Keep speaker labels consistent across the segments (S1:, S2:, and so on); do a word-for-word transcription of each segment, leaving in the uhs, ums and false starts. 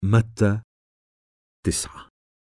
S1: متى تسعة.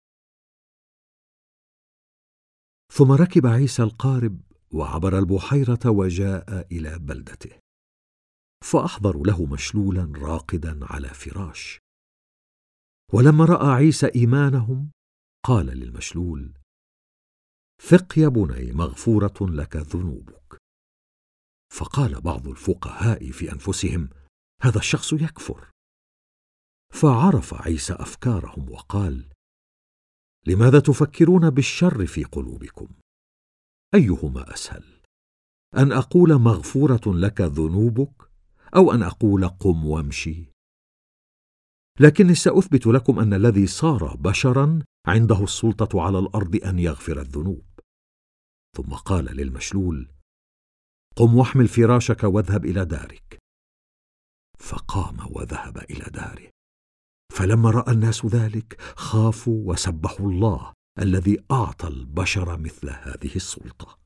S1: ثم ركب عيسى القارب وعبر البحيرة وجاء إلى بلدته، فأحضروا له مشلولا راقدا على فراش. ولما رأى عيسى إيمانهم قال للمشلول: ثق يا بني، مغفورة لك ذنوبك. فقال بعض الفقهاء في أنفسهم: هذا الشخص يكفر. فعرف عيسى أفكارهم وقال: لماذا تفكرون بالشر في قلوبكم؟ أيهما أسهل، أن أقول مغفورة لك ذنوبك، أو أن أقول قم وامشي؟ لكني سأثبت لكم أن الذي صار بشرا عنده السلطة على الأرض أن يغفر الذنوب. ثم قال للمشلول: قم واحمل فراشك واذهب إلى دارك. فقام وذهب إلى داره. فلما رأى الناس ذلك خافوا وسبحوا الله الذي أعطى البشر مثل هذه السلطة.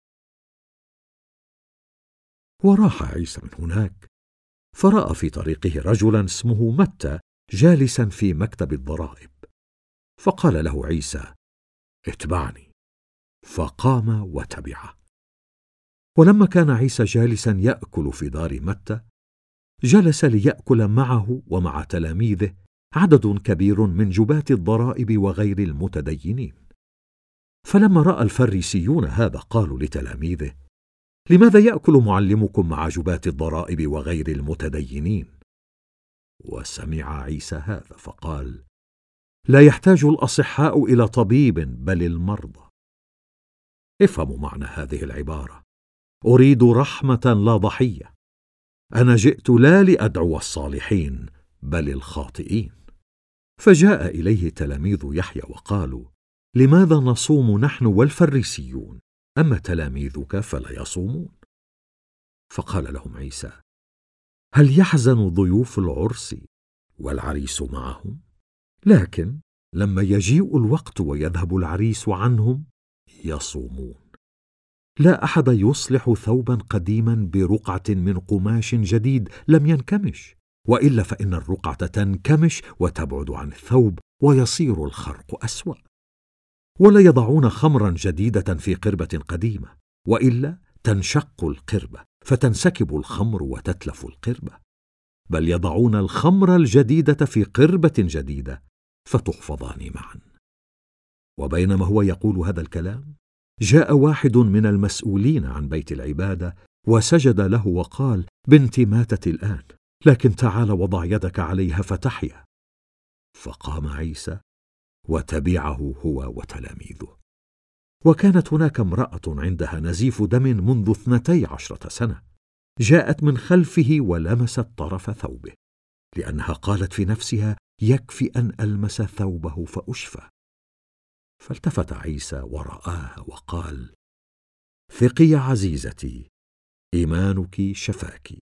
S1: وراح عيسى من هناك، فرأى في طريقه رجلا اسمه متى جالسا في مكتب الضرائب، فقال له عيسى: اتبعني. فقام وتبعه. ولما كان عيسى جالسا يأكل في دار متى، جلس ليأكل معه ومع تلاميذه عدد كبير من جباة الضرائب وغير المتدينين. فلما رأى الفريسيون هذا قالوا لتلاميذه: لماذا يأكل معلمكم مع جباة الضرائب وغير المتدينين؟ وسمع عيسى هذا فقال: لا يحتاج الأصحاء إلى طبيب بل المرضى. افهموا معنى هذه العبارة: أريد رحمة لا ضحية. أنا جئت لا لأدعو الصالحين بل الخاطئين. فجاء إليه تلاميذ يحيى وقالوا: لماذا نصوم نحن والفريسيون، أما تلاميذك فلا يصومون؟ فقال لهم عيسى: هل يحزن ضيوف العرس والعريس معهم؟ لكن لما يجيء الوقت ويذهب العريس عنهم يصومون. لا أحد يصلح ثوبا قديما برقعة من قماش جديد لم ينكمش، وإلا فإن الرقعة تنكمش وتبعد عن الثوب ويصير الخرق أسوأ. ولا يضعون خمرا جديدة في قربة قديمة، وإلا تنشق القربة فتنسكب الخمر وتتلف القربة، بل يضعون الخمر الجديدة في قربة جديدة فتحفظان معا. وبينما هو يقول هذا الكلام، جاء واحد من المسؤولين عن بيت العبادة وسجد له وقال: بنتي ماتت الآن، لكن تعال وضع يدك عليها فتحيا. فقام عيسى وتبعه هو وتلاميذه. وكانت هناك امرأة عندها نزيف دم منذ اثنتي عشرة سنة، جاءت من خلفه ولمست طرف ثوبه، لأنها قالت في نفسها: يكفي أن ألمس ثوبه فأشفى. فالتفت عيسى ورآها وقال: ثقي يا عزيزتي، إيمانك شفاك.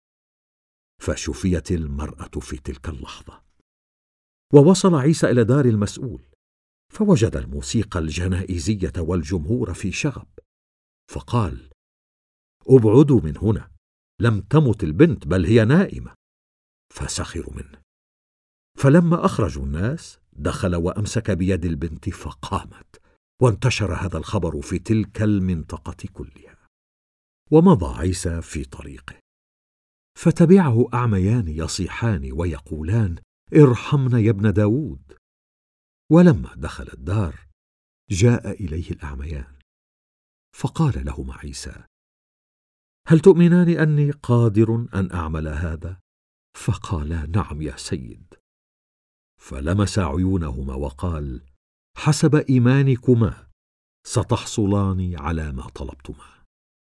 S1: فشفيت المرأة في تلك اللحظة. ووصل عيسى إلى دار المسؤول، فوجد الموسيقى الجنائزية والجمهور في شغب، فقال: ابعدوا من هنا، لم تمت البنت بل هي نائمة. فسخروا منه. فلما أخرجوا الناس دخل وأمسك بيد البنت فقامت، وانتشر هذا الخبر في تلك المنطقة كلها. ومضى عيسى في طريقه، فتبعه أعميان يصيحان ويقولان: ارحمنا يا ابن داود. ولما دخل الدار جاء إليه الأعميان، فقال لهما عيسى: هل تؤمنان أني قادر أن أعمل هذا؟ فقالا: نعم يا سيد. فلمس عيونهما وقال: حسب إيمانكما ستحصلان على ما طلبتما.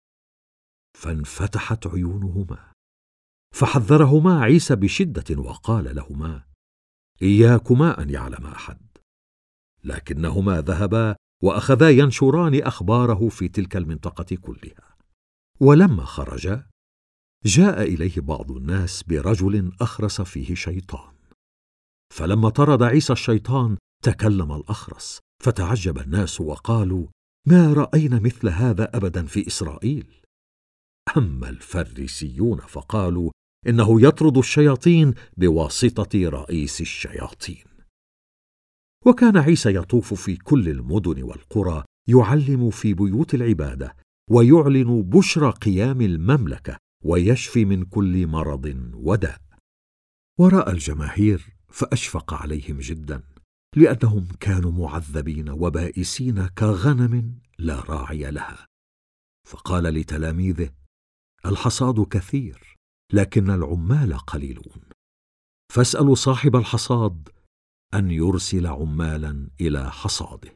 S1: فانفتحت عيونهما، فحذرهما عيسى بشدة وقال لهما: إياكما أن يعلم أحد. لكنهما ذهبا وأخذا ينشران أخباره في تلك المنطقة كلها. ولما خرجا جاء إليه بعض الناس برجل أخرس فيه شيطان، فلما طرد عيسى الشيطان تكلم الأخرس، فتعجب الناس وقالوا: ما رأينا مثل هذا أبدا في إسرائيل. أما الفريسيون فقالوا: إنه يطرد الشياطين بواسطة رئيس الشياطين. وكان عيسى يطوف في كل المدن والقرى يعلم في بيوت العبادة، ويعلن بشرى قيام المملكة، ويشفي من كل مرض وداء. ورأى الجماهير فأشفق عليهم جدا، لأنهم كانوا معذبين وبائسين كغنم لا راعي لها. فقال لتلاميذه: الحصاد كثير، لكن العمال قليلون، فاسألوا صاحب الحصاد أن يرسل عمالا إلى حصاده.